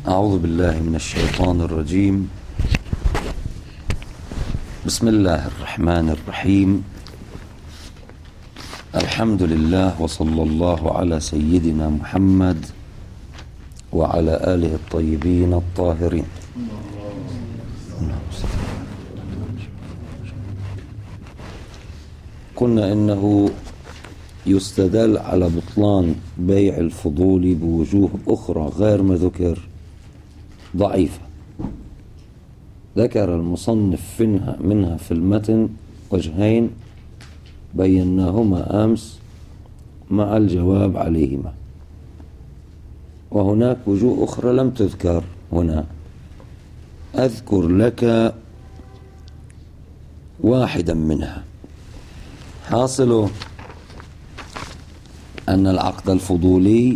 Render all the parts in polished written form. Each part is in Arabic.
أعوذ بالله من الشيطان الرجيم. بسم الله الرحمن الرحيم. الحمد لله وصلى الله على سيدنا محمد وعلى آله الطيبين الطاهرين. قلنا إنه يستدل على بطلان بيع الفضول بوجوه أخرى غير ما ذكر ضعيفة. ذكر المصنف منها في المتن وجهين بيناهما أمس مع الجواب عليهما، وهناك وجوه أخرى لم تذكر هنا. أذكر لك واحدا منها. حاصله أن العقد الفضولي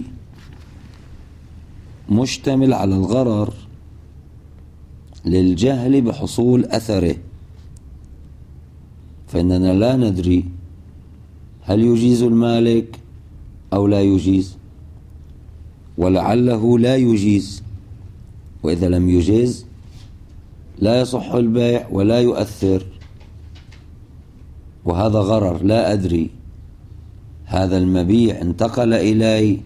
مشتمل على الغرر للجهل بحصول أثره، فإننا لا ندري هل يجيز المالك أو لا يجيز، ولعله لا يجيز، وإذا لم يجيز لا يصح البيع ولا يؤثر، وهذا غرر. لا أدري هذا المبيع انتقل إلي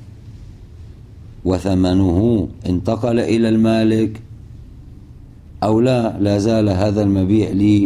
وثمنه انتقل إلى المالك أو لا زال هذا المبيع لي،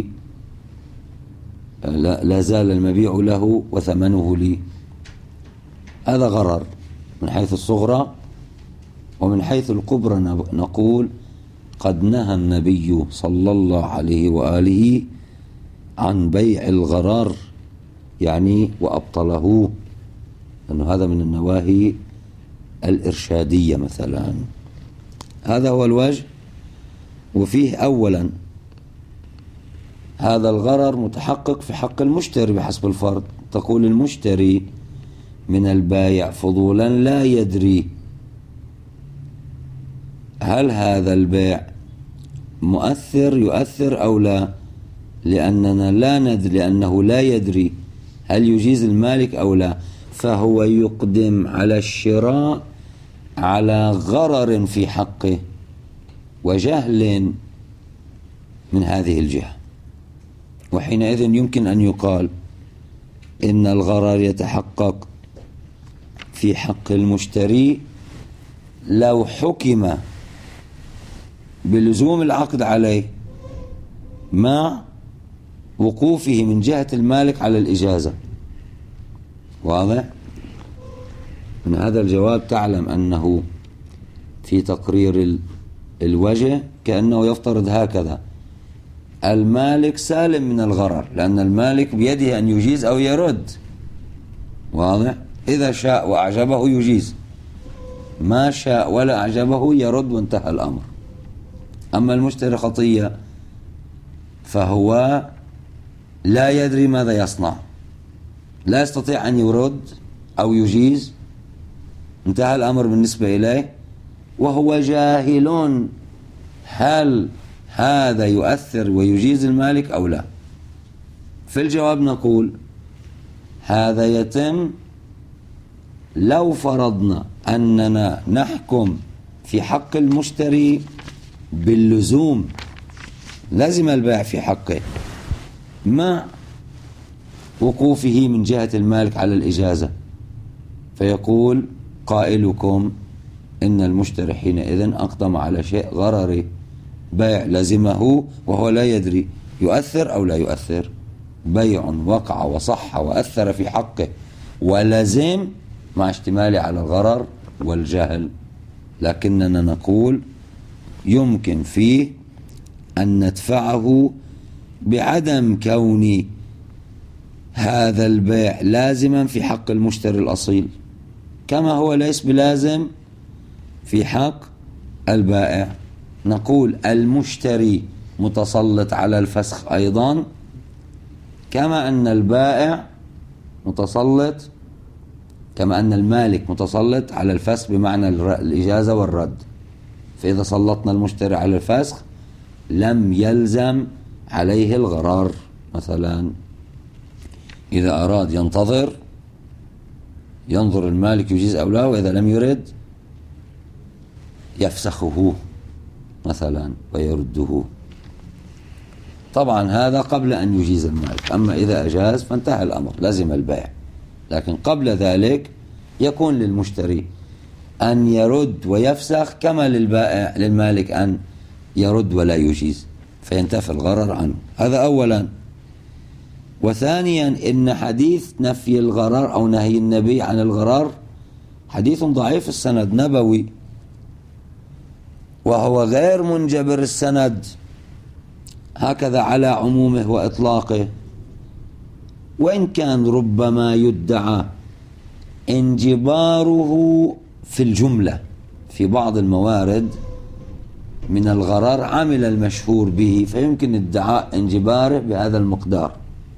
لا زال المبيع له وثمنه لي. هذا غرر من حيث الصغرى. ومن حيث الكبرى نقول قد نهى النبي صلى الله عليه وآله عن بيع الغرر، يعني وأبطله، لأنه هذا من النواهي الإرشادية مثلا. هذا هو الوجه. وفيه أولا هذا الغرر متحقق في حق المشتري بحسب الفرض. تقول المشتري من البايع فضولا لا يدري هل هذا البيع يؤثر أو لا، لأننا لا ندري، لأنه لا يدري هل يجيز المالك أو لا، فهو يقدم على الشراء على غرر في حقه وجهل من هذه الجهة. وحينئذ يمكن أن يقال إن الغرر يتحقق في حق المشتري لو حكم بلزوم العقد عليه مع وقوفه من جهة المالك على الإجازة. واضح؟ من هذا الجواب تعلم أنه في تقرير الوجه كأنه يفترض هكذا: المالك سالم من الغرر، لأن المالك بيده أن يجيز أو يرد. واضح؟ إذا شاء وأعجبه يجيز، ما شاء ولا أعجبه يرد وانتهى الأمر. أما المشتري خطية فهو لا يدري ماذا يصنع، لا يستطيع أن يرد أو يجيز، انتهى الأمر بالنسبة إليه، وهو جاهل هل هذا يؤثر ويجيز المالك أو لا. في الجواب نقول هذا يتم لو فرضنا أننا نحكم في حق المشتري باللزوم، لازم البيع في حقه مع وقوفه من جهة المالك على الإجازة، فيقول قائلكم إن المشتري حينئذ أقدم على شيء غرري، بيع لزمه وهو لا يدري يؤثر أو لا يؤثر. بيع وقع وصح وأثر في حقه ولزم مع اشتماله على الغرر والجهل. لكننا نقول يمكن فيه أن ندفعه بعدم كون هذا البيع لازما في حق المشتري الأصيل، كما هو ليس بلازم في حق البائع. نقول المشتري متسلط على الفسخ أيضا، كما أن البائع متسلط، كما أن المالك متسلط على الفسخ بمعنى الإجازة والرد. فإذا سلطنا المشتري على الفسخ لم يلزم عليه الغرار. مثلا إذا أراد ينظر المالك يجيز أو لا، وإذا لم يرد يفسخه مثلا ويرده. طبعا هذا قبل أن يجيز المالك، أما إذا أجاز فانتهى الأمر، لازم البيع. لكن قبل ذلك يكون للمشتري أن يرد ويفسخ، كما للمالك أن يرد ولا يجيز، فينتفي الغرر عنه. هذا أولا. وثانيا إن حديث نفي الغرر أو نهي النبي عن الغرر حديث ضعيف السند، نبوي، وهو غير منجبر السند هكذا على عمومه وإطلاقه، وإن كان ربما يدعى انجباره في الجملة في بعض الموارد من الغرر عمل المشهور به، فيمكن ادعاء انجباره بهذا المقدار.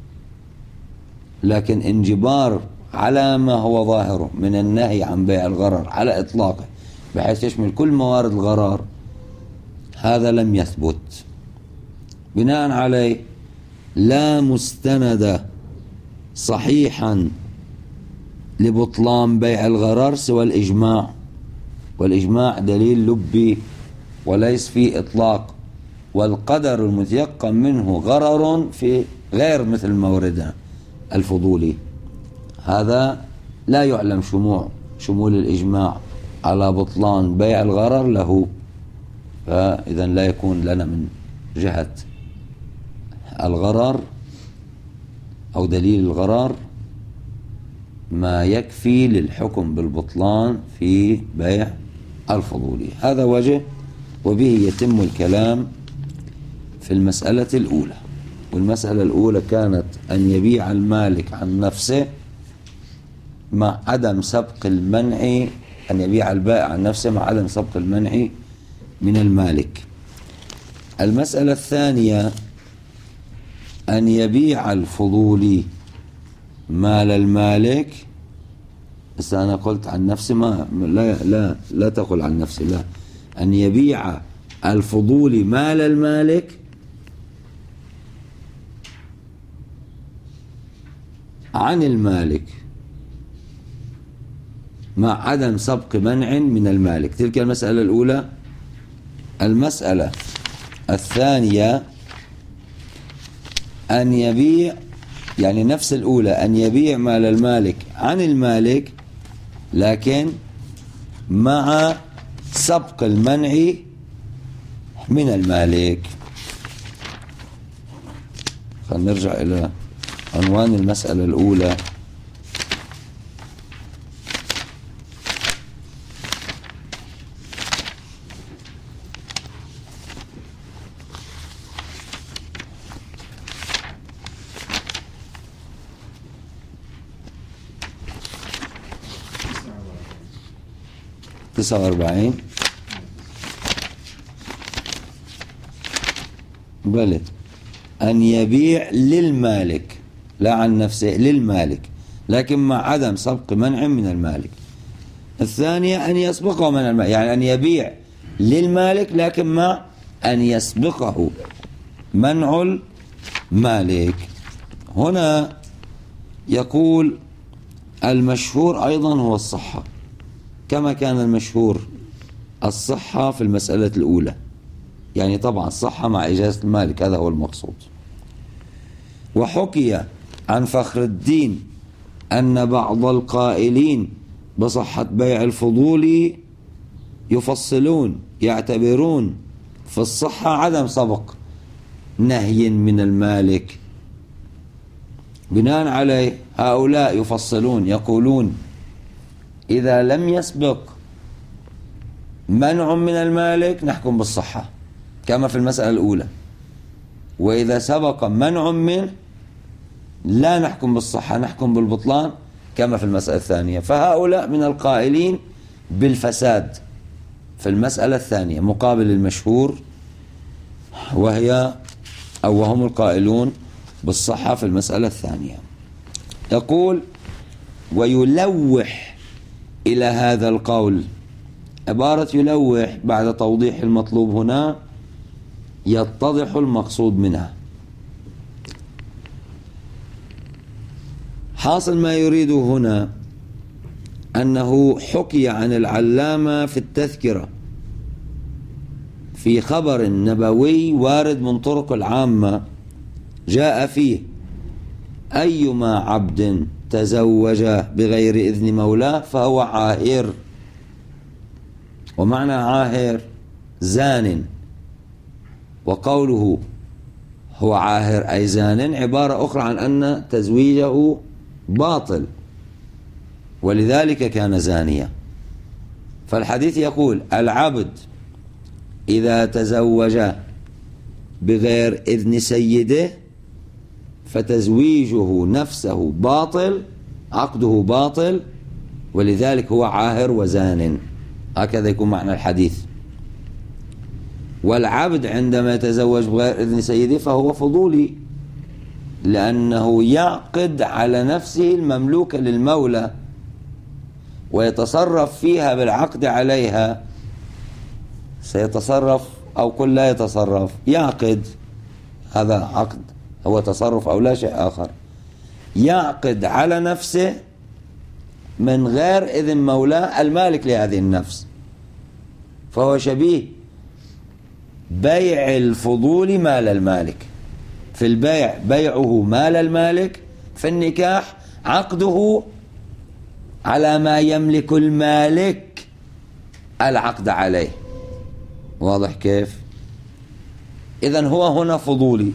لكن انجبار على ما هو ظاهره من النهي عن بيع الغرر على إطلاقه بحيث يشمل كل موارد الغرر، هذا لم يثبت. بناء عليه لا مستند صحيحا لبطلان بيع الغرر سوى الإجماع، والإجماع دليل لبي وليس فيه إطلاق، والقدر المتيقن منه غرر في غير مثل موردنا الفضولي. هذا لا يعلم شمول الإجماع على بطلان بيع الغرر له، فإذا لا يكون لنا من جهة الغرر أو دليل الغرر ما يكفي للحكم بالبطلان في بيع الفضولي. هذا وجه، وبه يتم الكلام في المسألة الأولى. والمسألة الأولى كانت أن يبيع المالك عن نفسه مع عدم سبق المنع، أن يبيع البائع عن نفسه مع عدم سبق المنع من المالك. المسألة الثانية أن يبيع الفضولي مال المالك. بس أنا قلت عن نفسي، لا تقل عن نفسي، لا، أن يبيع الفضولي مال المالك عن المالك مع عدم سبق منع من المالك. تلك المسألة الأولى. المسألة الثانية أن يبيع، يعني نفس الأولى، أن يبيع مال المالك عن المالك لكن مع سبق المنع من المالك. خلينا نرجع إلى عنوان المسألة الأولى. تسعة وأربعين. بلى أن يبيع للمالك لا عن نفسه، للمالك لكن مع عدم سبق منع من المالك. الثانية أن يسبقه من المالك، يعني أن يبيع للمالك لكن مع أن يسبقه منع المالك. هنا يقول المشهور أيضا هو الصحة، كما كان المشهور الصحة في المسألة الأولى، يعني طبعا الصحة مع إجازة المالك، هذا هو المقصود. وحكي عن فخر الدين أن بعض القائلين بصحة بيع الفضول يفصلون، يعتبرون في الصحة عدم سبق نهي من المالك. بناء عليه هؤلاء يفصلون، يقولون إذا لم يسبق منع من المالك نحكم بالصحة كما في المسألة الأولى، وإذا سبق منع منه لا نحكم بالصحة، نحكم بالبطلان كما في المسألة الثانية. فهؤلاء من القائلين بالفساد في المسألة الثانية مقابل المشهور، وهم القائلون بالصحة في المسألة الثانية. يقول ويلوح إلى هذا القول. عبارة يلوح بعد توضيح المطلوب هنا يتضح المقصود منها. حاصل ما يريده هنا أنه حكي عن العلامة في التذكرة في خبر نبوي وارد من طرق العامة جاء فيه أيما عبد تزوج بغير إذن مولاه فهو عاهر. ومعنى عاهر زان، وقوله هو عاهر أي زان عبارة أخرى عن أن تزويجه باطل، ولذلك كان زانيا. فالحديث يقول العبد إذا تزوج بغير إذن سيده فتزويجه نفسه باطل، عقده باطل، ولذلك هو عاهر وزان. هكذا يكون معنى الحديث. والعبد عندما يتزوج بغير إذن سيده فهو فضولي، لأنه يعقد على نفسه المملوكة للمولى ويتصرف فيها بالعقد عليها. سيتصرف أو قل لا يتصرف، يعقد، هذا عقد هو تصرف أو لا شيء آخر، يعقد على نفسه من غير إذن مولاه المالك لهذه النفس، فهو شبيه بيع الفضول مال المالك. في البيع بيعه مال المالك، في النكاح عقده على ما يملك المالك العقد عليه. واضح كيف؟ إذن هو هنا فضولي.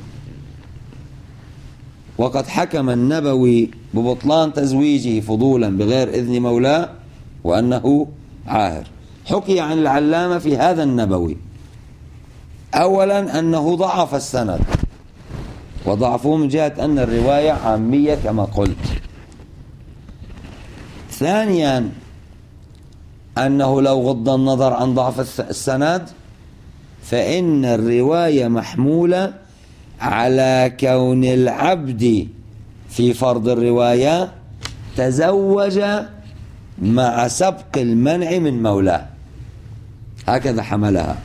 وقد حكم النبوي ببطلان تزويجه فضولا بغير إذن مولاه وأنه عاهر. حكي عن العلامة في هذا النبوي أولا أنه ضعف السند، وضعفه من جهة أن الرواية عامية كما قلت. ثانيا أنه لو غض النظر عن ضعف السند فإن الرواية محمولة على كون العبد في فرض الرواية تزوج مع سبق المنع من مولاه. هكذا حملها،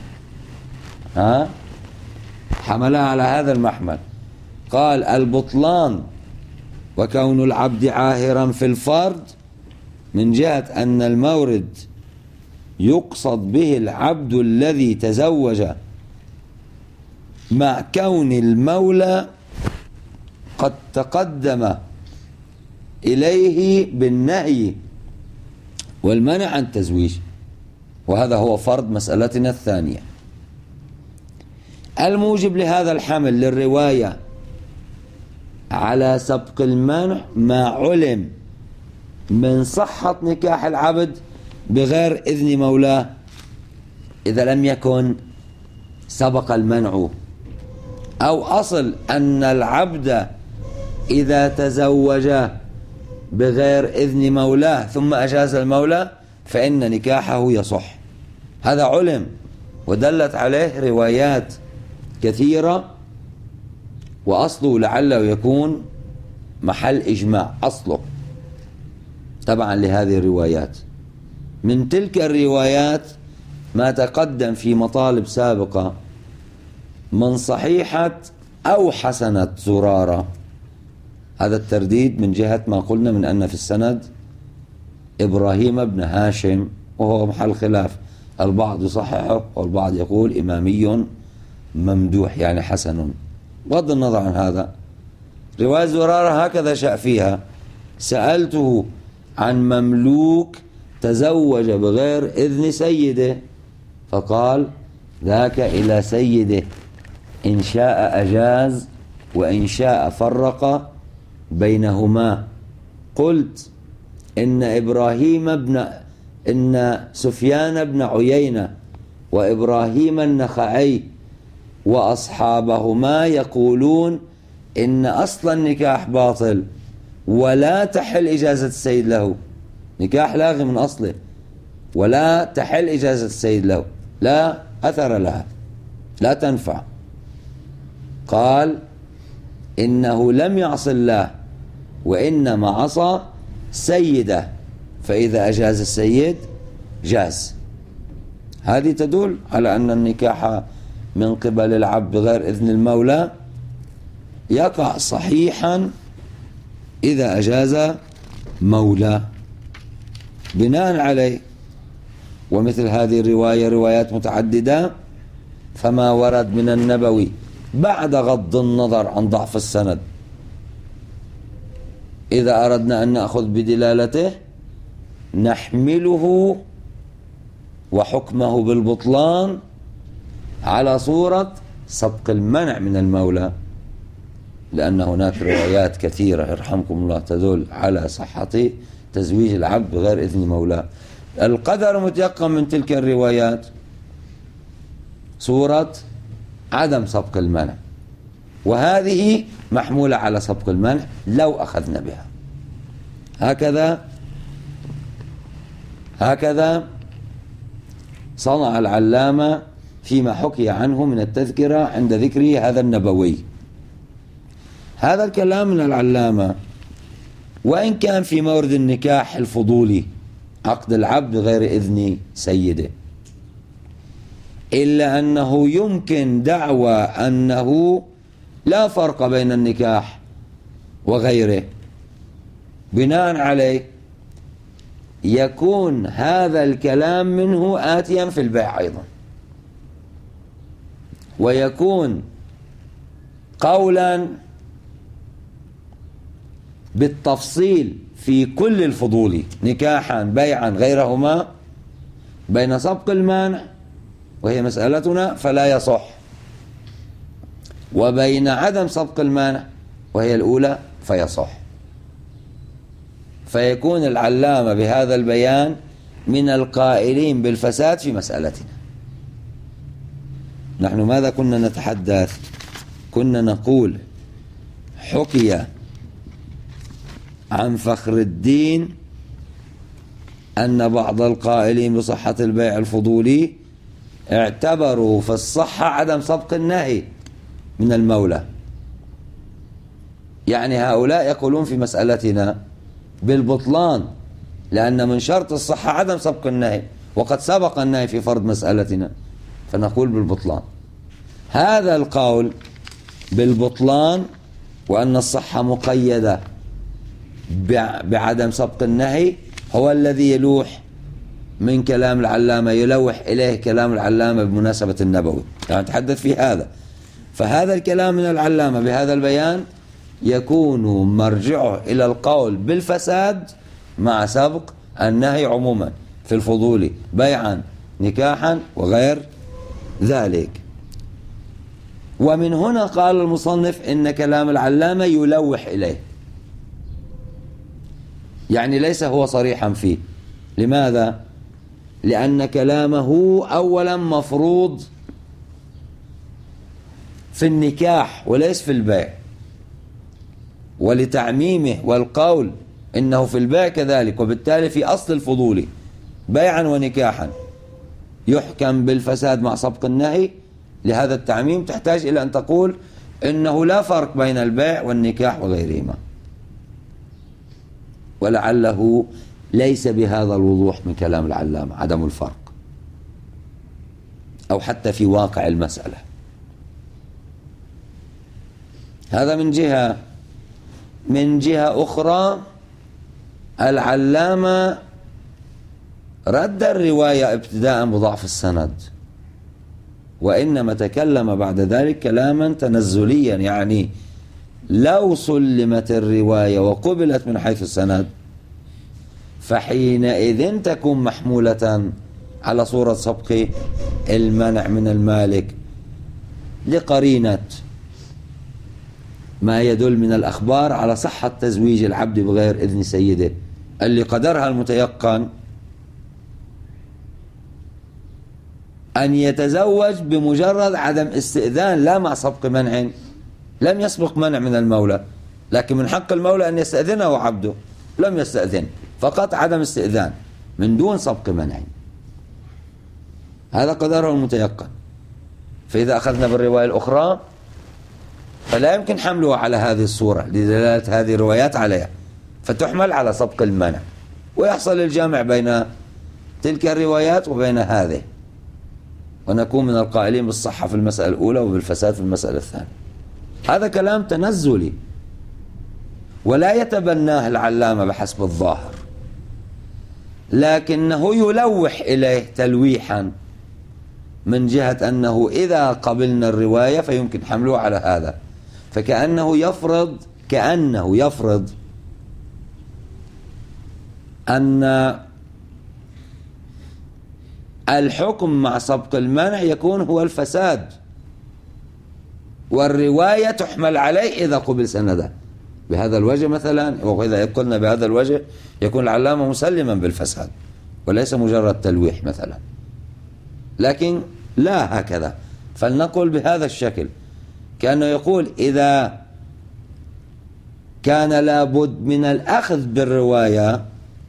حملها على هذا المحمل. قال البطلان وكون العبد عاهرا في الفرض من جهة أن المورد يقصد به العبد الذي تزوج مع كون المولى قد تقدم إليه بالنهي والمنع عن التزويج، وهذا هو فرض مسألتنا الثانية. الموجب لهذا الحمل للرواية على سبق المنع ما علم من صحة نكاح العبد بغير إذن مولاه إذا لم يكن سبق المنع، أو أصل أن العبد إذا تزوج بغير إذن مولاه ثم أجاز المولى فإن نكاحه يصح. هذا علم ودلت عليه روايات كثيرة، وأصله لعله يكون محل إجماع أصله تبعا لهذه الروايات. من تلك الروايات ما تقدم في مطالب سابقة من صحيحة أو حسنة زرارة. هذا الترديد من جهة ما قلنا من أن في السند إبراهيم بن هاشم، وهو محل خلاف، البعض يصححه والبعض يقول إمامي ممدوح يعني حسن. بغض النظر عن هذا، رواية زرارة هكذا شاء فيها: سألته عن مملوك تزوج بغير إذن سيده فقال ذاك إلى سيده، إن شاء أجاز وإن شاء فرق بينهما. قلت إن سفيان بن عيينة وإبراهيم النخعي وأصحابهما يقولون إن أصل النكاح باطل ولا تحل إجازة السيد له، نكاح لاغي من أصله ولا تحل إجازة السيد له، لا أثر لها، لا تنفع. قال إنه لم يعص الله وإنما عصى سيده، فإذا أجاز السيد جاز. هذه تدل على أن النكاح من قبل العبد بغير إذن المولى يقع صحيحا إذا أجاز مولى. بناء عليه ومثل هذه الرواية روايات متعددة فما ورد من النبوي بعد غض النظر عن ضعف السند، إذا أردنا أن نأخذ بدلالته نحمله وحكمه بالبطلان على صورة سبق المنع من المولى، لأن هناك روايات كثيرة يرحمكم الله تدل على صحة تزويج العبد بغير إذن مولاه. القدر متيقن من تلك الروايات صورة عدم سبق المنع، وهذه محمولة على سبق المنع لو أخذنا بها. هكذا صنع العلامة فيما حكي عنه من التذكرة عند ذكره هذا النبوي. هذا الكلام من العلامة وإن كان في مورد النكاح الفضولي عقد العبد غير إذن سيده، إلا أنه يمكن دعوى أنه لا فرق بين النكاح وغيره. بناء عليه يكون هذا الكلام منه آتيا في البيع أيضا، ويكون قولا بالتفصيل في كل الفضول نكاحا بيعا غيرهما بين سبق المانع وهي مسألتنا فلا يصح، وبين عدم سبق المانع وهي الأولى فيصح. فيكون العلامة بهذا البيان من القائلين بالفساد في مسألتنا. نحن ماذا كنا نتحدث؟ كنا نقول حكي عن فخر الدين أن بعض القائلين بصحة البيع الفضولي اعتبروا في الصحة عدم سبق النهي من المولى، يعني هؤلاء يقولون في مسألتنا بالبطلان، لأن من شرط الصحة عدم سبق النهي، وقد سبق النهي في فرض مسألتنا، فنقول بالبطلان. هذا القول بالبطلان وأن الصحة مقيدة بعدم سبق النهي هو الذي يلوح من كلام العلامة، يلوح إليه كلام العلامة بمناسبة النبوي، يعني نتحدث في هذا. فهذا الكلام من العلامة بهذا البيان يكون مرجعه إلى القول بالفساد مع سبق النهي عموما في الفضول بيعا نكاحا وغير ذلك. ومن هنا قال المصنف إن كلام العلامة يلوح إليه، يعني ليس هو صريحا فيه. لماذا؟ لأن كلامه أولا مفروض في النكاح وليس في البيع، ولتعميمه والقول إنه في البيع كذلك، وبالتالي في أصل الفضول بيعا ونكاحا يحكم بالفساد مع سبق النهي. لهذا التعميم تحتاج إلى أن تقول إنه لا فرق بين البيع والنكاح وغيرهما، ولعله ليس بهذا الوضوح من كلام العلامة عدم الفرق، أو حتى في واقع المسألة. هذا من جهة. من جهة أخرى العلامة رد الرواية ابتداء بضعف السند، وإنما تكلم بعد ذلك كلاما تنزليا، يعني لو سلمت الرواية وقبلت من حيث السند فحينئذ تكون محمولة على صورة سبق المنع من المالك لقرينة ما يدل من الأخبار على صحة تزويج العبد بغير إذن سيده، اللي قدرها المتيقن أن يتزوج بمجرد عدم استئذان، لا مع سبق منع. لم يسبق منع من المولى، لكن من حق المولى أن يستأذنه عبده، لم يستأذن، فقط عدم استئذان من دون سبق منع. هذا قدره المتيقن. فإذا أخذنا بالرواية الأخرى فلا يمكن حملها على هذه الصورة لدلالة هذه الروايات عليها، فتحمل على سبق المنع، ويحصل الجامع بين تلك الروايات وبين هذه، ونكون من القائلين بالصحة في المسألة الأولى وبالفساد في المسألة الثانية. هذا كلام تنزلي ولا يتبناه العلامة بحسب الظاهر، لكنه يلوح إليه تلويحا من جهة أنه إذا قبلنا الرواية فيمكن حمله على هذا، فكأنه يفرض أن الحكم مع سبق المنع يكون هو الفساد، والرواية تحمل عليه إذا قبل سنده بهذا الوجه مثلا. وإذا قلنا بهذا الوجه يكون العلامة مسلما بالفساد وليس مجرد تلويح مثلا، لكن لا هكذا، فلنقل بهذا الشكل، كأنه يقول إذا كان لابد من الأخذ بالرواية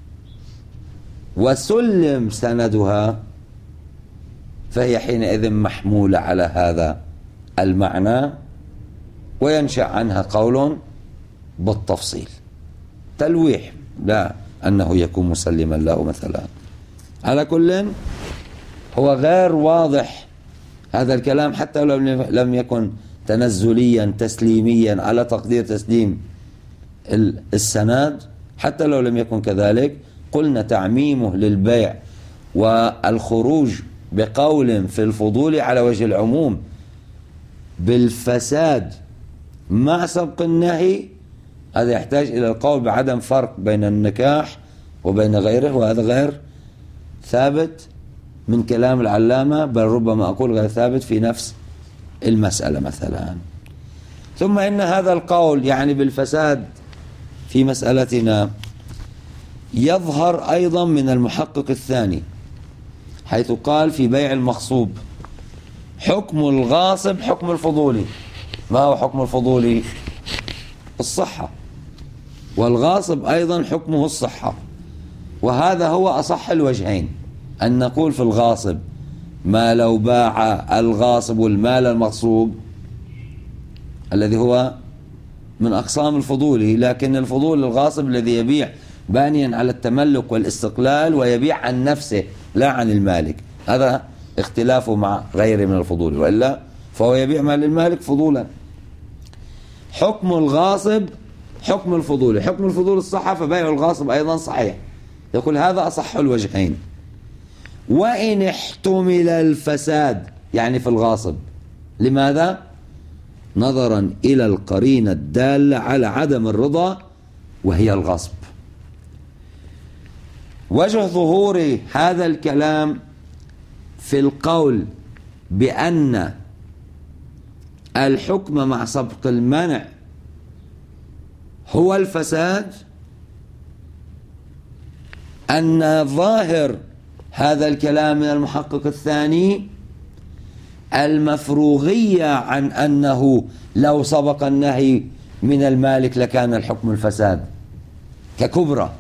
وسلم سندها فهي حينئذ محمولة على هذا المعنى، وينشأ عنها قول بالتفصيل، تلويح لا أنه يكون مسلما له مثلا. على كل هو غير واضح هذا الكلام، حتى لو لم يكن تنزليا تسليميا على تقدير تسليم السند، حتى لو لم يكن كذلك قلنا تعميمه للبيع والخروج بقول في الفضول على وجه العموم بالفساد مع سبق النهي، هذا يحتاج إلى القول بعدم فرق بين النكاح وبين غيره، وهذا غير ثابت من كلام العلامة، بل ربما أقول غير ثابت في نفس المسألة مثلا. ثم إن هذا القول يعني بالفساد في مسألتنا يظهر أيضا من المحقق الثاني، حيث قال في بيع المغصوب حكم الغاصب حكم الفضولي. ما هو حكم الفضولي؟ الصحة، والغاصب أيضا حكمه الصحة، وهذا هو أصح الوجهين، أن نقول في الغاصب ما لو باع الغاصب المال المغصوب الذي هو من أقسام الفضولي، لكن الفضول الغاصب الذي يبيع بانيا على التملك والاستقلال ويبيع عن نفسه لا عن المالك، هذا اختلافه مع غيره من الفضول، وإلا فهو يبيع مال المالك فضولا. حكم الغاصب حكم الفضول، حكم الفضول الصحة، فبيع الغاصب أيضا صحيح. يقول هذا أصح الوجهين. وإن احتمل الفساد يعني في الغاصب، لماذا؟ نظرا إلى القرينة الدالة على عدم الرضا وهي الغصب. وجه ظهور هذا الكلام في القول بأن الحكم مع سبق المنع هو الفساد، أن ظاهر هذا الكلام من المحقق الثاني المفروغية عن أنه لو سبق النهي من المالك لكان الحكم الفساد، ككبرى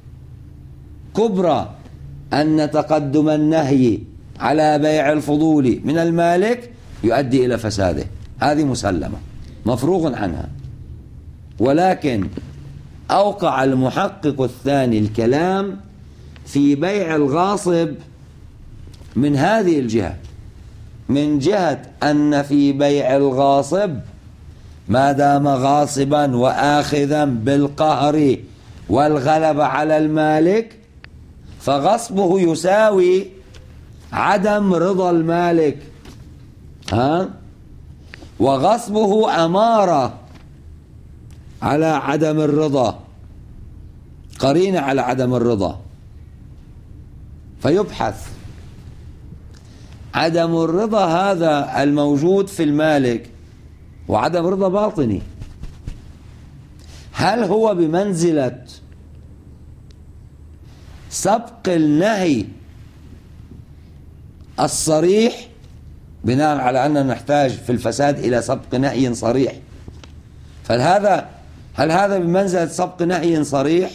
أن تقدم النهي على بيع الفضول من المالك يؤدي إلى فساده، هذه مسلمة مفروغ عنها. ولكن أوقع المحقق الثاني الكلام في بيع الغاصب من هذه الجهة، من جهة أن في بيع الغاصب ما دام غاصبا وآخذا بالقهر والغلبة على المالك فغصبه يساوي عدم رضا المالك، وغصبه أمارة على عدم الرضا، قرينة على عدم الرضا، فيبحث عدم الرضا هذا الموجود في المالك وعدم رضا باطني، هل هو بمنزلة سبق النهي الصريح بناء على أننا نحتاج في الفساد إلى سبق نهي صريح، هل هذا بمنزلة سبق نهي صريح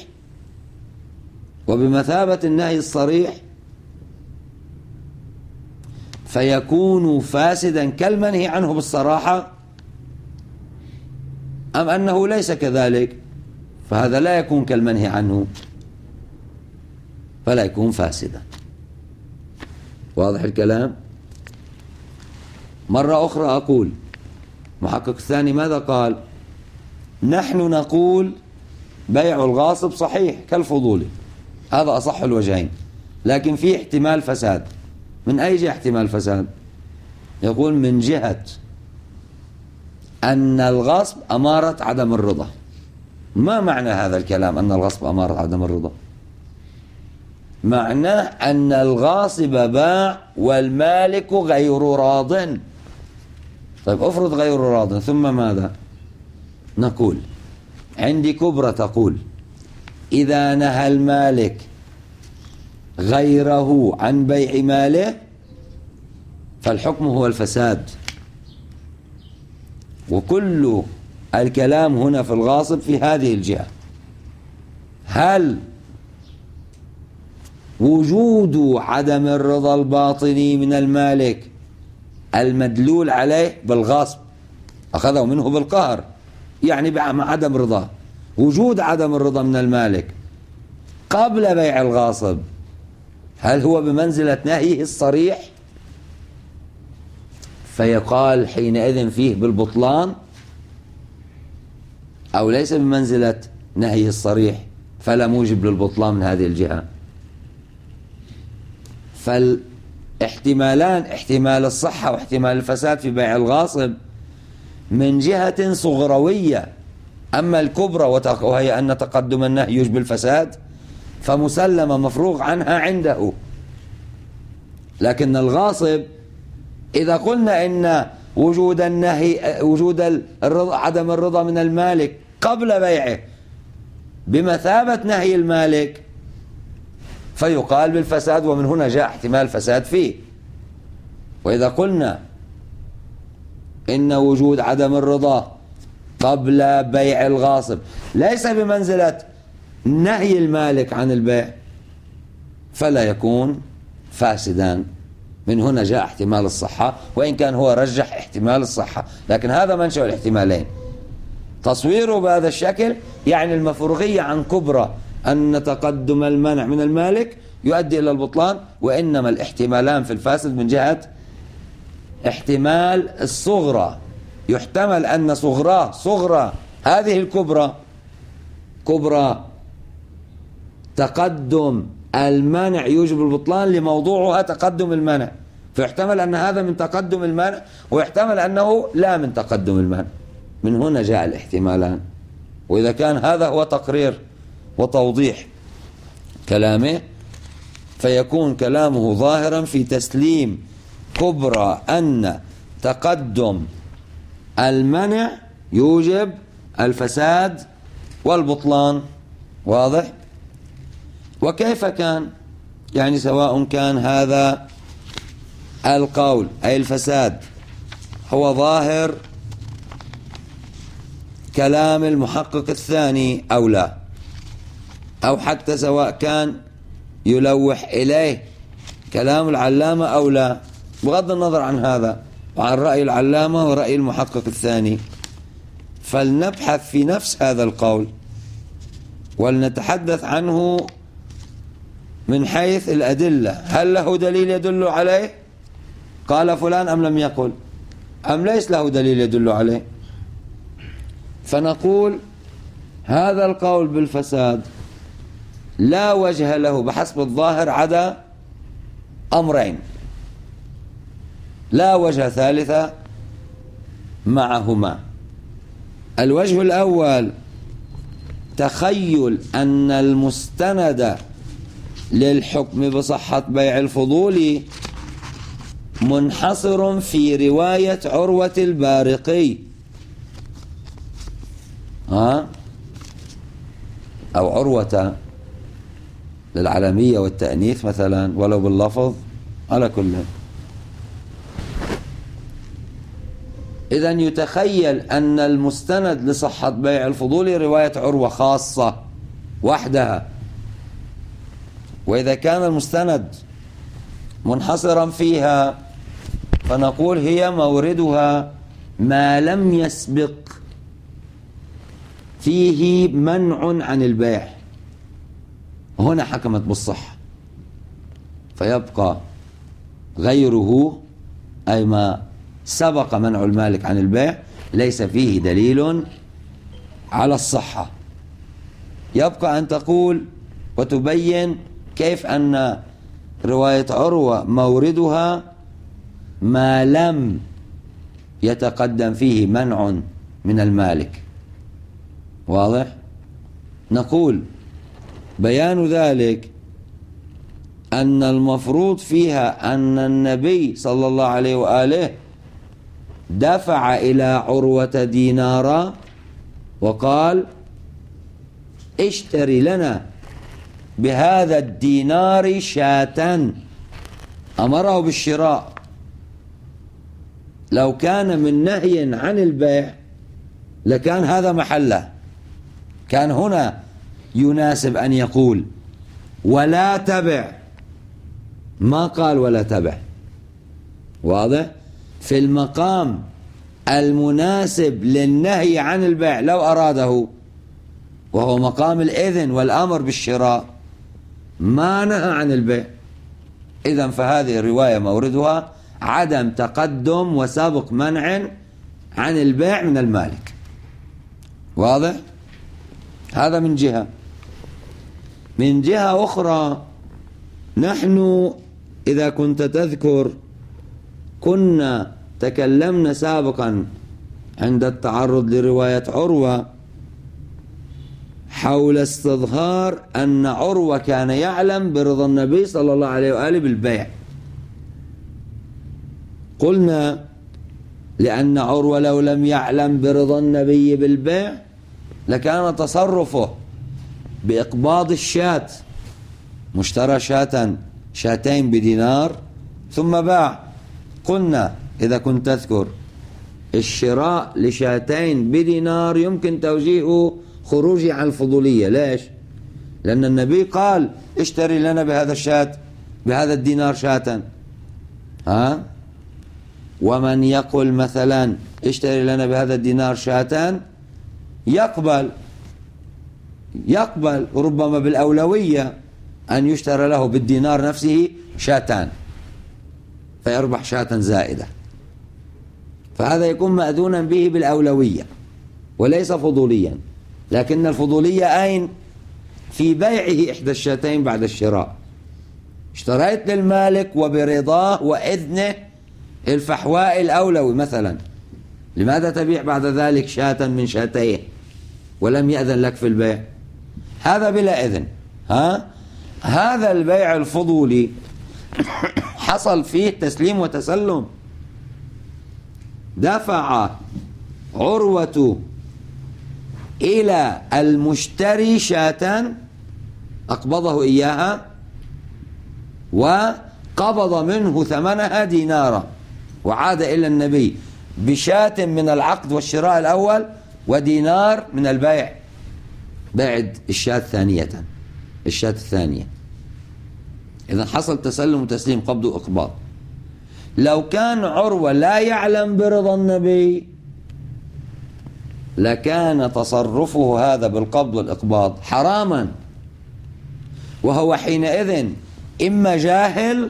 وبمثابة النهي الصريح فيكون فاسدا كالمنهي عنه بالصراحة، أم أنه ليس كذلك فهذا لا يكون كالمنهي عنه فلا يكون فاسدا؟ واضح الكلام؟ مرة أخرى أقول محقق الثاني ماذا قال؟ نحن نقول بيع الغاصب صحيح كالفضول، هذا أصح الوجهين، لكن فيه احتمال فساد. من أي جهة احتمال فساد؟ يقول من جهة أن الغصب أمارة عدم الرضا. ما معنى هذا الكلام أن الغصب أمارة عدم الرضا؟ معناه أن الغاصب باع والمالك غير راض. طيب افرض غير راض، ثم ماذا نقول؟ عندي كبرى تقول إذا نهى المالك غيره عن بيع ماله فالحكم هو الفساد. وكل الكلام هنا في الغاصب في هذه الجهة. هل وجود عدم الرضا الباطني من المالك المدلول عليه بالغصب أخذه منه بالقهر، يعني مع عدم رضاه، وجود عدم الرضا من المالك قبل بيع الغاصب، هل هو بمنزلة نهيه الصريح فيقال حينئذ فيه بالبطلان، أو ليس بمنزلة نهيه الصريح فلا موجب للبطلان من هذه الجهة؟ فالاحتمالان، احتمال الصحة واحتمال الفساد في بيع الغاصب من جهة صغروية. أما الكبرى وهي أن تقدم النهي يوجب الفساد فمسلمة مفروغ عنها عنده. لكن الغاصب إذا قلنا إن وجود النهي، وجود الرضا، عدم الرضا من المالك قبل بيعه بمثابة نهي المالك فيقال بالفساد، ومن هنا جاء احتمال فساد فيه. وإذا قلنا إن وجود عدم الرضا قبل بيع الغاصب ليس بمنزلة نهي المالك عن البيع فلا يكون فاسدان. من هنا جاء احتمال الصحة، وإن كان هو رجح احتمال الصحة، لكن هذا منشأ الاحتمالين. تصويره بهذا الشكل يعني المفروغية عن كبرى أن تقدم المنع من المالك يؤدي إلى البطلان، وإنما الاحتمالان في الفاسد من جهة احتمال الصغرى. يحتمل أن صغرى هذه الكبرى كبرى تقدم المنع يوجب البطلان لموضوعها تقدم المنع، فيحتمل أن هذا من تقدم المنع ويحتمل أنه لا من تقدم المنع. من هنا جاء الاحتمالان. وإذا كان هذا هو تقرير وتوضيح كلامه فيكون كلامه ظاهرا في تسليم كبرى أن تقدم المنع يوجب الفساد والبطلان. واضح؟ وكيف كان؟ يعني سواء كان هذا القول أي الفساد هو ظاهر كلام المحقق الثاني أو لا، أو حتى سواء كان يلوح إليه كلام العلامة أو لا، بغض النظر عن هذا وعن رأي العلامة ورأي المحقق الثاني، فلنبحث في نفس هذا القول ولنتحدث عنه من حيث الأدلة. هل له دليل يدل عليه؟ قال فلان أم لم يقل؟ أم ليس له دليل يدل عليه؟ فنقول هذا القول بالفساد لا وجه له بحسب الظاهر عدا أمرين، لا وجه ثالث معهما. الوجه الأول تخيل أن المستند للحكم بصحة بيع الفضول منحصر في رواية عروة البارقي أو عروة للعلمية والتأنيث مثلا ولو باللفظ على كل. إذن يتخيل أن المستند لصحة بيع الفضول رواية عروة خاصة وحدها، وإذا كان المستند منحصرا فيها فنقول هي موردها ما لم يسبق فيه منع عن البيع، هنا حكمت بالصحة، فيبقى غيره أي ما سبق منع المالك عن البيع ليس فيه دليل على الصحة. يبقى أن تقول وتبين كيف أن رواية عروة موردها ما لم يتقدم فيه منع من المالك. واضح؟ نقول بيان ذلك أن المفروض فيها أن النبي صلى الله عليه وآله دفع إلى عروة دينارا وقال اشتري لنا بهذا الدينار شاة، أمره بالشراء. لو كان من نهي عن البيع لكان هذا محله، كان هنا يناسب أن يقول ولا تبع، ما قال ولا تبع. واضح؟ في المقام المناسب للنهي عن البيع لو أراده، وهو مقام الإذن والأمر بالشراء، ما نهى عن البيع. إذن فهذه الرواية موردها عدم تقدم وسابق منع عن البيع من المالك. واضح؟ هذا من جهة. من جهة أخرى، نحن إذا كنت تذكر كنا تكلمنا سابقا عند التعرض لرواية عروة حول استظهار أن عروة كان يعلم برضا النبي صلى الله عليه وآله بالبيع. قلنا لأن عروة لو لم يعلم برضا النبي بالبيع لكان تصرفه بإقباض الشاة، مشترى شاتين بدينار ثم باع. قلنا إذا كنت تذكر الشراء لشاتين بدينار يمكن توجيهه خروجي عن الفضولية. ليش؟ لأن النبي قال اشتري لنا بهذا الدينار شاة. ومن يقول مثلا اشتري لنا بهذا الدينار شاة يقبل ربما بالأولوية أن يشترى له بالدينار نفسه شاتان فيربح شاة زائدة، فهذا يكون مأذونا به بالأولوية وليس فضوليا. لكن الفضولية أين؟ في بيعه إحدى الشاتين بعد الشراء. اشتريت للمالك وبرضاه وإذنه الفحواء الأولوي مثلا، لماذا تبيع بعد ذلك شاة من شاتين ولم يأذن لك في البيع؟ هذا بلا إذن. هذا البيع الفضولي حصل فيه تسليم وتسلم. دفع عروة إلى المشتري شاة أقبضه إياها وقبض منه ثمنها دينارا، وعاد إلى النبي بشاة من العقد والشراء الأول ودينار من البيع، بعد الشاة الثانية. إذا حصل تسلم وتسليم، قبض وإقباض. لو كان عروة لا يعلم برضا النبي لكان تصرفه هذا بالقبض والإقباض حراما، وهو حينئذ إما جاهل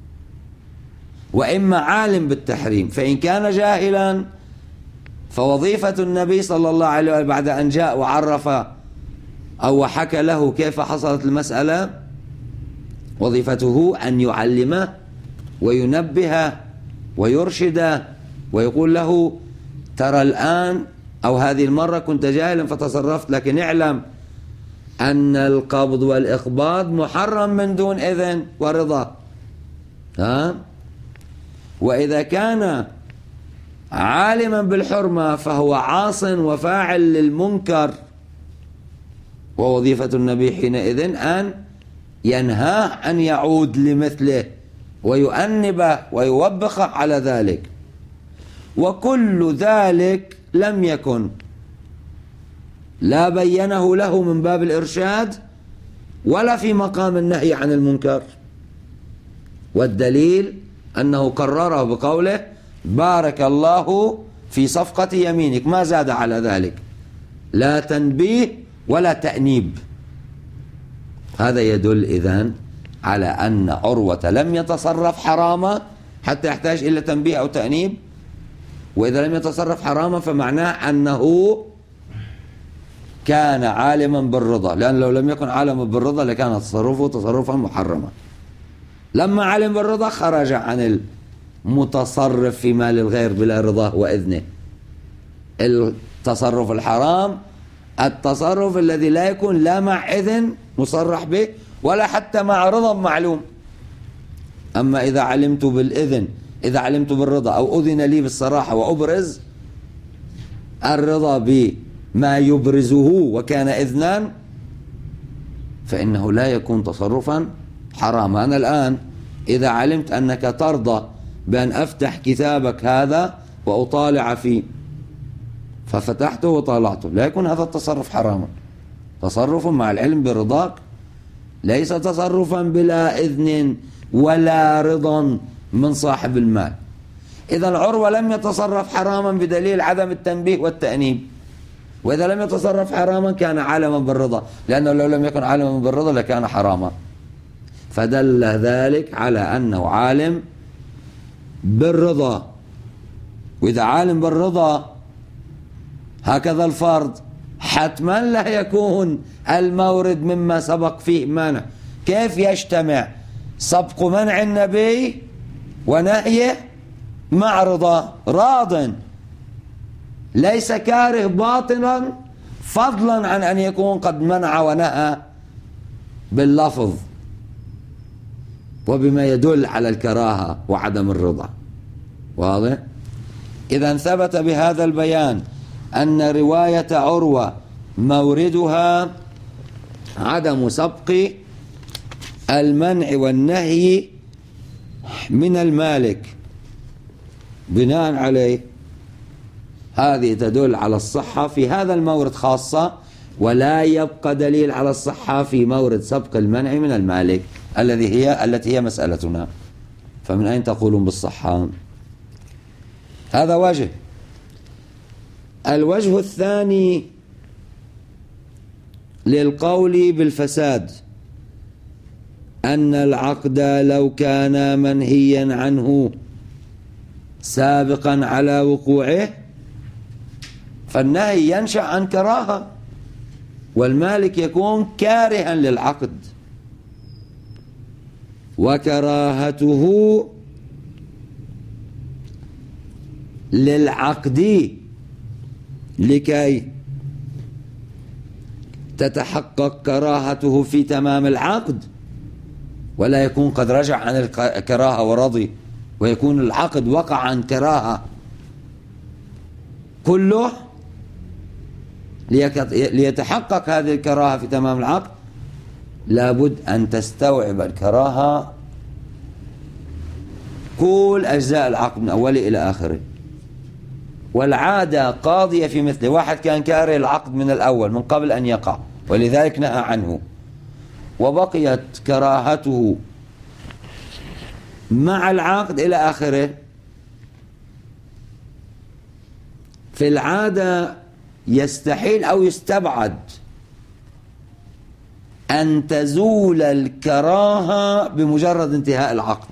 وإما عالم بالتحريم. فإن كان جاهلا فوظيفة النبي صلى الله عليه وسلم بعد أن جاء وعرف أو حكى له كيف حصلت المسألة، وظيفته أن يعلمه وينبهه ويرشده ويقول له ترى الآن أو هذه المرة كنت جاهلا فتصرفت، لكن اعلم أن القبض والإقباض محرم من دون إذن ورضا. وإذا كان عالما بالحرمة فهو عاص وفاعل للمنكر، ووظيفة النبي حينئذ أن ينهاه أن يعود لمثله ويؤنبه ويوبخه على ذلك. وكل ذلك لم يكن لا بينه له من باب الإرشاد ولا في مقام النهي عن المنكر، والدليل أنه قرره بقوله بارك الله في صفقة يمينك، ما زاد على ذلك، لا تنبيه ولا تأنيب. هذا يدل إذن على أن عروة لم يتصرف حراما حتى يحتاج إلى تنبيه أو تأنيب، وإذا لم يتصرف حراما فمعناه أنه كان عالما بالرضا، لأن لو لم يكن عالما بالرضا لكان تصرفه تصرفا محرما. لما علم بالرضا خرج عن متصرف في مال الغير بلا رضاه وإذنه. التصرف الحرام التصرف الذي لا يكون لا مع إذن مصرح به ولا حتى مع رضا معلوم. أما إذا علمت بالإذن، إذا علمت بالرضا أو أذن لي بالصراحة وأبرز الرضا بما يبرزه وكان إذنان، فإنه لا يكون تصرفا حراما. أنا الآن إذا علمت أنك ترضى بأن أفتح كتابك هذا وأطالع فيه، ففتحته وطالعته، لا يكون هذا التصرف حراما. تصرف مع العلم برضاك، ليس تصرفا بلا إذن ولا رضا من صاحب المال. إذا عروة لم يتصرف حراما بدليل عدم التنبيه والتأنيب، وإذا لم يتصرف حراما كان عالما بالرضا، لأنه لو لم يكن عالما بالرضا لكان حراما. فدل ذلك على أنه عالم بالرضا. وإذا عالم بالرضا هكذا الفرض حتما لا يكون المورد مما سبق فيه مانع. كيف يجتمع سبق منع النبي ونهيه مع رضا؟ راض ليس كاره باطنا، فضلا عن أن يكون قد منع ونهى باللفظ وبما يدل على الكراهة وعدم الرضا. واضح؟ إذا ثبت بهذا البيان أن رواية عروة موردها عدم سبق المنع والنهي من المالك. بناء عليه هذه تدل على الصحة في هذا المورد خاصة، ولا يبقى دليل على الصحة في مورد سبق المنع من المالك التي هي مسألتنا. فمن أين تقولون بالصحة؟ هذا وجه. الوجه الثاني للقول بالفساد أن العقد لو كان منهيا عنه سابقا على وقوعه فالنهي ينشأ عن كراهة، والمالك يكون كارها للعقد، وكراهته للعقد لكي تتحقق كراهته في تمام العقد ولا يكون قد رجع عن الكراهة ورضي، ويكون العقد وقع عن كراهة كله. ليتحقق هذه الكراهة في تمام العقد لابد أن تستوعب الكراهة كل أجزاء العقد من أوله إلى آخره. والعادة قاضية في مثله. واحد كان كاره العقد من الأول من قبل أن يقع ولذلك نهى عنه، وبقيت كراهته مع العقد إلى آخره. في العادة يستحيل أو يستبعد أن تزول الكراهة بمجرد انتهاء العقد،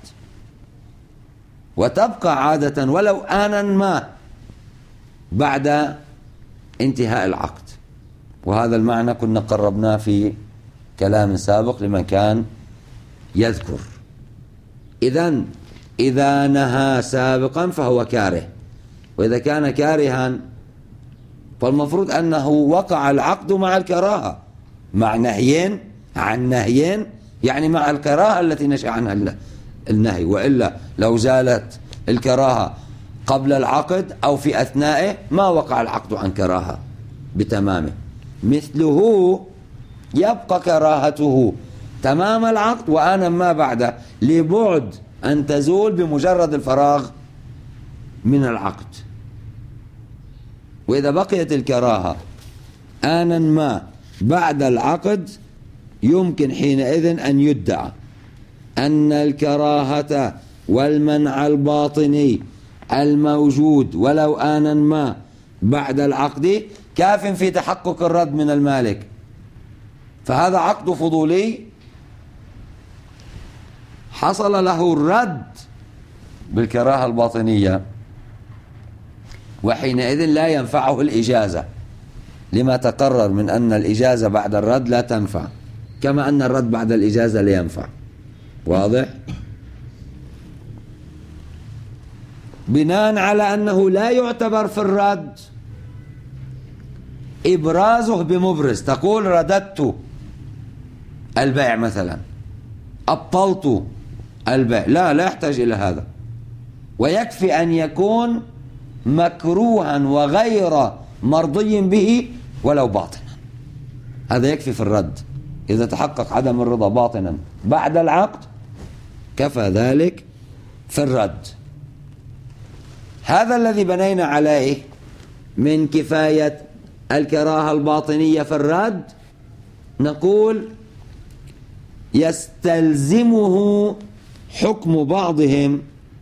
وتبقى عادة ولو آنا ما بعد انتهاء العقد. وهذا المعنى كنا قربناه في كلام سابق لمن كان يذكر. إذن إذا نهى سابقا فهو كاره، وإذا كان كارها فالمفروض أنه وقع العقد مع الكراهة، مع نهيين عن نهيين، يعني مع الكراهة التي نشأ عنها النهي. وإلا لو زالت الكراهة قبل العقد أو في أثنائه ما وقع العقد عن كراهة بتمامه. مثله يبقى كراهته تمام العقد وآنا ما بعده لبعد أن تزول بمجرد الفراغ من العقد. وإذا بقيت الكراهة آنا ما بعد العقد يمكن حينئذ أن يدعى أن الكراهة والمنع الباطني الموجود ولو آنا ما بعد العقد كاف في تحقق الرد من المالك. فهذا عقد فضولي حصل له الرد بالكراهة الباطنية، وحينئذ لا ينفعه الإجازة لما تقرر من أن الإجازة بعد الرد لا تنفع، كما أن الرد بعد الإجازة لا ينفع. واضح؟ بناء على أنه لا يعتبر في الرد إبرازه بمبرز، تقول رددت البيع مثلا، أبطلت البيع، لا يحتاج إلى هذا، ويكفي أن يكون مكروها وغير مرضي به ولو باطنا، هذا يكفي في الرد. إذا تحقق عدم الرضا باطنا بعد العقد كفى ذلك في الرد. هذا الذي بنينا عليه من كفاية الكراهة الباطنية في الرد. نقول يستلزمه حكم بعضهم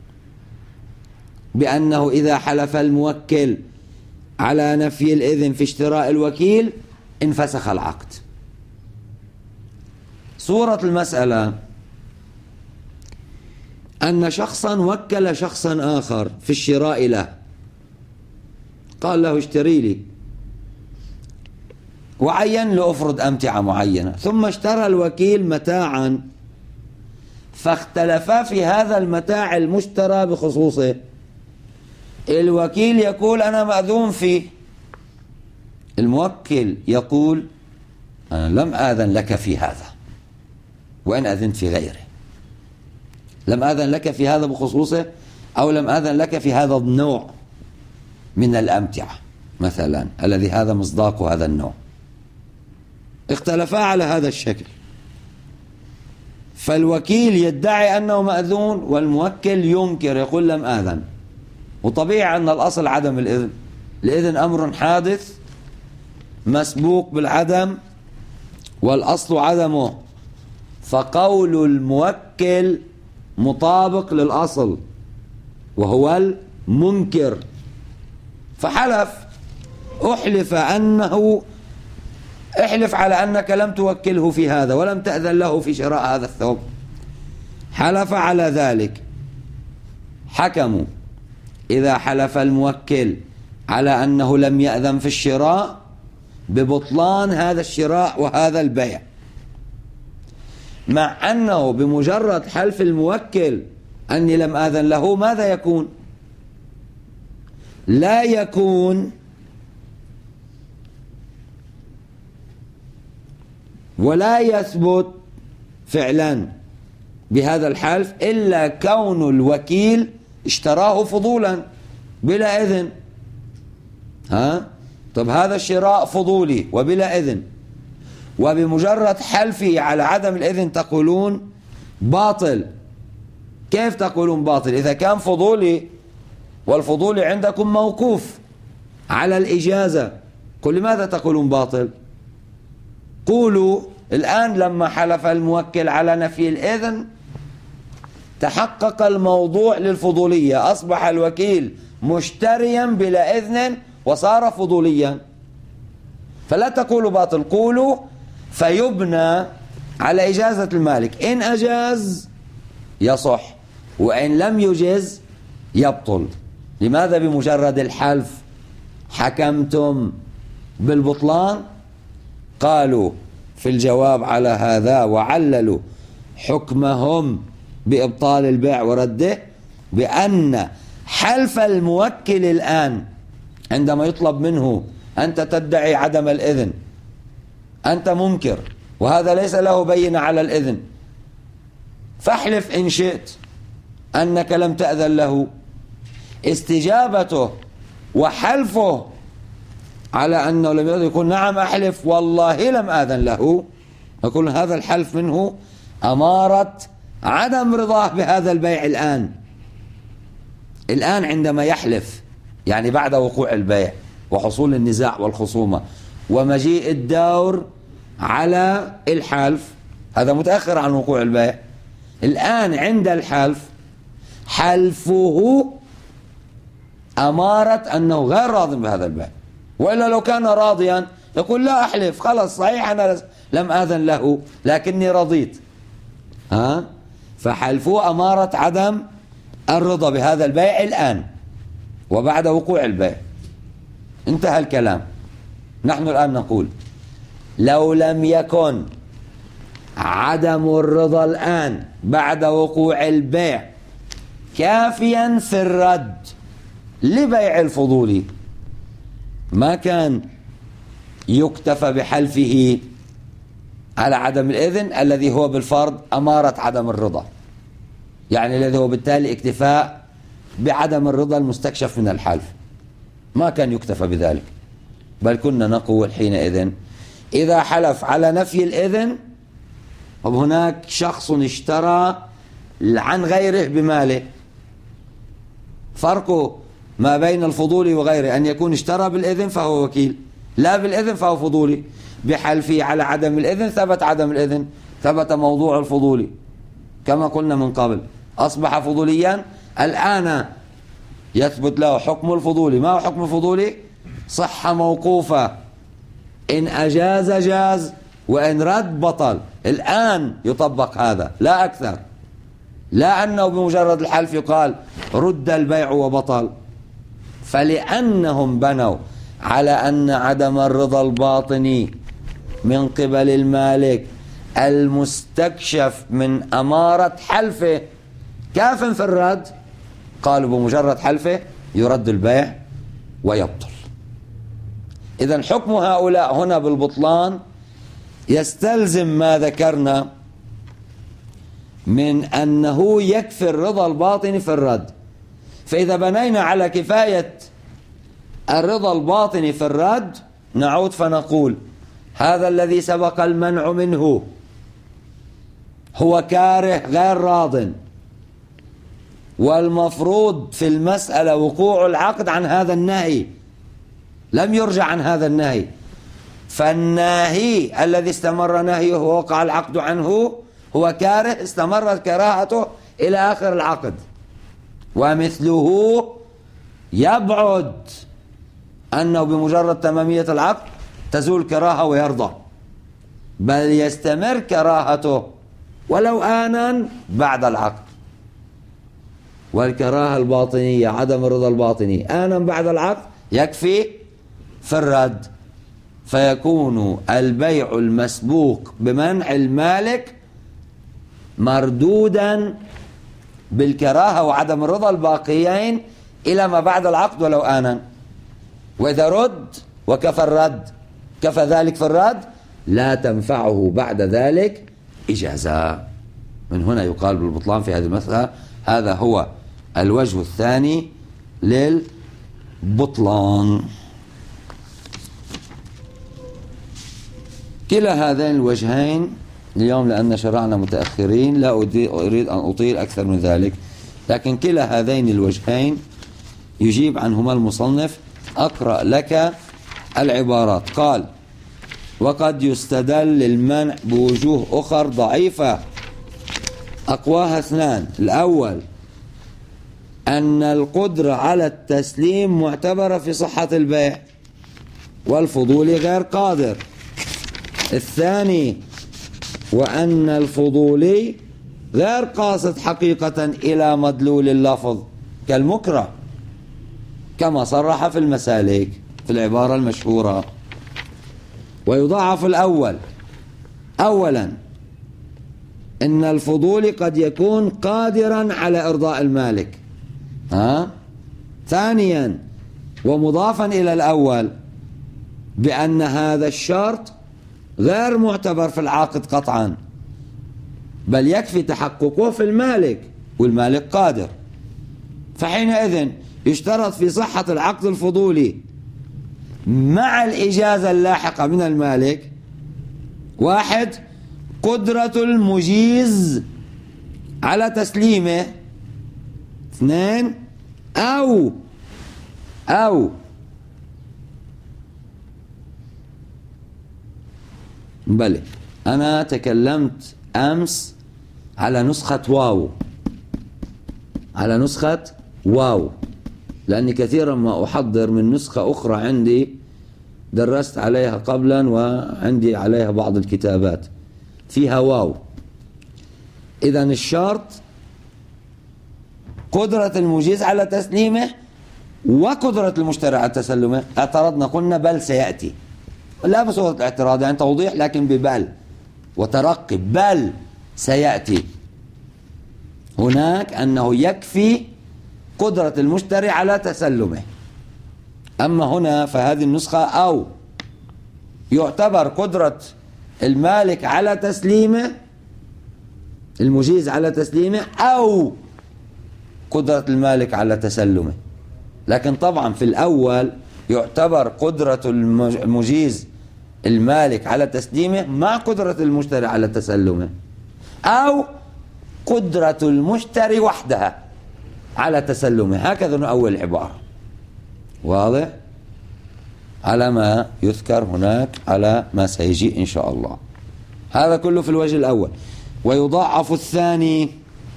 بأنه إذا حلف الموكل على نفي الإذن في اشتراء الوكيل انفسخ العقد. صورة المسألة أن شخصا وكل شخصا آخر في الشراء له، قال له اشتري لي، وعين له أفرض أمتعة معينة، ثم اشترى الوكيل متاعا فاختلفا في هذا المتاع المشترى بخصوصه. الوكيل يقول أنا مأذون فيه، الموكل يقول أنا لم آذن لك في هذا وإن أذنت في غيره، لم آذن لك في هذا بخصوصه، أو لم آذن لك في هذا النوع من الأمتعة مثلا الذي هذا مصداق هذا النوع. اختلفا على هذا الشكل، فالوكيل يدعي أنه مأذون والموكل ينكر يقول لم آذن. وطبيعي أن الأصل عدم الإذن، الإذن أمر حادث مسبوق بالعدم والأصل عدمه، فقول الموكل مطابق للأصل وهو المنكر. فحلف، احلف على أنك لم توكله في هذا ولم تأذن له في شراء هذا الثوب، حلف على ذلك. حكموا إذا حلف الموكل على أنه لم يأذن في الشراء ببطلان هذا الشراء وهذا البيع، مع أنه بمجرد حلف الموكل أني لم آذن له ماذا يكون؟ لا يكون ولا يثبت فعلا بهذا الحلف إلا كون الوكيل اشتراه فضولا بلا إذن. طب هذا الشراء فضولي وبلا إذن، وبمجرد حلفه على عدم الإذن تقولون باطل. كيف تقولون باطل إذا كان فضولي؟ والفضولي عندكم موقوف على الإجازة، قل لماذا تقولون باطل؟ قولوا الآن لما حلف الموكل على نفي الإذن تحقق الموضوع للفضولية، أصبح الوكيل مشتريا بلا إذن وصار فضوليا، فلا تقولوا باطل، قولوا فيبنى على إجازة المالك، إن أجاز يصح وإن لم يجز يبطل. لماذا بمجرد الحلف حكمتم بالبطلان؟ قالوا في الجواب على هذا وعللوا حكمهم بإبطال البيع ورده بأن حلف الموكل الآن عندما يطلب منه أنت تدعي عدم الإذن، أنت منكر وهذا ليس له بينة على الإذن، فاحلف إن شئت أنك لم تأذن له. استجابته وحلفه على أنه لم يأذن يقول نعم أحلف والله لم آذن له، يقول هذا الحلف منه أمارة عدم رضاه بهذا البيع الآن عندما يحلف، يعني بعد وقوع البيع وحصول النزاع والخصومة ومجيء الدور على الحلف، هذا متأخر عن وقوع البيع. الآن عند الحلف حلفه أمارة أنه غير راض بهذا البيع، وإلا لو كان راضيا يقول لا أحلف خلاص صحيح أنا لم آذن له لكني رضيت. فحلفه أمارة عدم الرضا بهذا البيع الآن وبعد وقوع البيع. انتهى الكلام. نحن الآن نقول لو لم يكن عدم الرضا الآن بعد وقوع البيع كافيا في الرد لبيع الفضولي ما كان يكتفى بحلفه على عدم الإذن الذي هو بالفرض أمارة عدم الرضا، يعني الذي هو بالتالي اكتفاء بعدم الرضا المستكشف من الحلف، ما كان يكتفى بذلك، بل كنا نقول حينئذ إذا حلف على نفي الإذن، وهناك شخص اشترى عن غيره بماله، فرق ما بين الفضولي وغيره أن يكون اشترى بالإذن فهو وكيل، لا بالإذن فهو فضولي، بحلفه على عدم الإذن ثبت عدم الإذن، ثبت موضوع الفضولي كما قلنا من قبل، أصبح فضوليا، الآن يثبت له حكم الفضولي. ما هو حكم الفضولي؟ صحة موقوفة، إن أجاز جاز وإن رد بطل، الآن يطبق هذا لا أكثر، لا أنه بمجرد الحلف يقال رد البيع وبطل، فلأنهم بنوا على أن عدم الرضا الباطني من قبل المالك المستكشف من أمارة حلفه كاف في الرد، قالوا بمجرد حلفه يرد البيع ويبطل. إذن حكم هؤلاء هنا بالبطلان يستلزم ما ذكرنا من أنه يكفي الرضا الباطني في الرد. فإذا بنينا على كفاية الرضا الباطني في الرد نعود فنقول هذا الذي سبق المنع منه هو كاره غير راض، والمفروض في المسألة وقوع العقد عن هذا النهي، لم يرجع عن هذا النهي، فالناهي الذي استمر نهيه ووقع العقد عنه هو كاره، استمرت كراهته إلى آخر العقد. ومثله يبعد أنه بمجرد تمامية العقد تزول كراهة ويرضى، بل يستمر كراهته ولو آنا بعد العقد. والكراهة الباطنية عدم الرضا الباطني آنا بعد العقد يكفي في الرد، فيكون البيع المسبوق بمنع المالك مردودا بالكراهة وعدم الرضا الباقيين إلى ما بعد العقد ولو آنا. وإذا رد وكفى الرد، كفى ذلك في الرد، لا تنفعه بعد ذلك إجازة. من هنا يقال بالبطلان في هذه المسألة. هذا هو الوجه الثاني للبطلان. كلا هذين الوجهين اليوم لأن شرعنا متأخرين لا أريد أن أطيل أكثر من ذلك، لكن كلا هذين الوجهين يجيب عنهما المصنف. أقرأ لك العبارات. قال: وقد يستدل للمنع بوجوه أخر ضعيفة أقواها اثنان. الأول أن القدرة على التسليم معتبرة في صحة البيع والفضولي غير قادر. الثاني وأن الفضولي غير قاصد حقيقة إلى مدلول اللفظ كالمكره كما صرح في المسالك في العبارة المشهورة. ويضاعف الأول. أولا إن الفضولي قد يكون قادرا على إرضاء المالك. ثانيا ومضافا إلى الأول بأن هذا الشرط غير معتبر في العاقد قطعا، بل يكفي تحققه في المالك والمالك قادر. فحينئذ يشترط في صحة العقد الفضولي مع الإجازة اللاحقة من المالك: واحد قدرة المجيز على تسليمه. اثنين أو بلى أنا تكلمت أمس على نسخة واو، لأني كثيرا ما أحضر من نسخة أخرى عندي درست عليها قبلا وعندي عليها بعض الكتابات فيها واو. إذن الشرط قدرة المجيز على تسليمه وقدرة المشتري على تسلمه. اعترضنا قلنا بل سيأتي، لا بصورة الاعتراض يعني توضيح، لكن ببل وترقب. بل سيأتي هناك أنه يكفي قدرة المشتري على تسلمه. أما هنا فهذه النسخة أو يعتبر قدرة المالك على تسليمه، المجيز على تسليمه، أو قدرة المالك على تسلمه. لكن طبعا في الأول يعتبر قدرة المجيز المالك على تسليمه مع قدرة المشتري على تسلمه، أو قدرة المشتري وحدها على تسلمه. هكذا نؤول العبارة. واضح؟ على ما يذكر هناك، على ما سيجي إن شاء الله. هذا كله في الوجه الأول. ويضاعف الثاني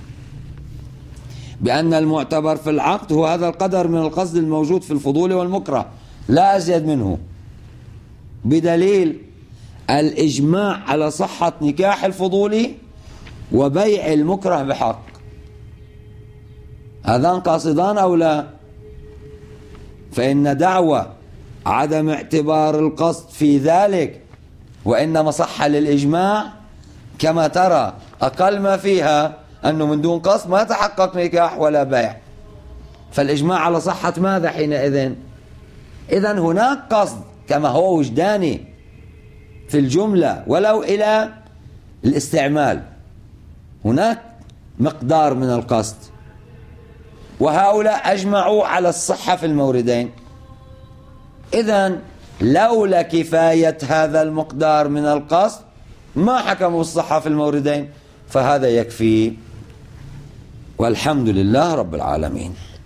بأن المعتبر في العقد هو هذا القدر من القصد الموجود في الفضول والمكره، لا أزيد منه، بدليل الإجماع على صحة نكاح الفضولي وبيع المكره بحق. هذان قاصدان أو لا؟ فإن دعوى عدم اعتبار القصد في ذلك وإنما صح للإجماع، كما ترى أقل ما فيها أنه من دون قصد ما تحقق نكاح ولا بيع، فالإجماع على صحة ماذا حينئذ؟ إذن هناك قصد كما هو وجداني في الجملة ولو إلى الاستعمال، هناك مقدار من القصد، وهؤلاء أجمعوا على الصحة في الموردين. إذن لولا كفاية هذا المقدار من القصد ما حكموا الصحة في الموردين، فهذا يكفي. والحمد لله رب العالمين.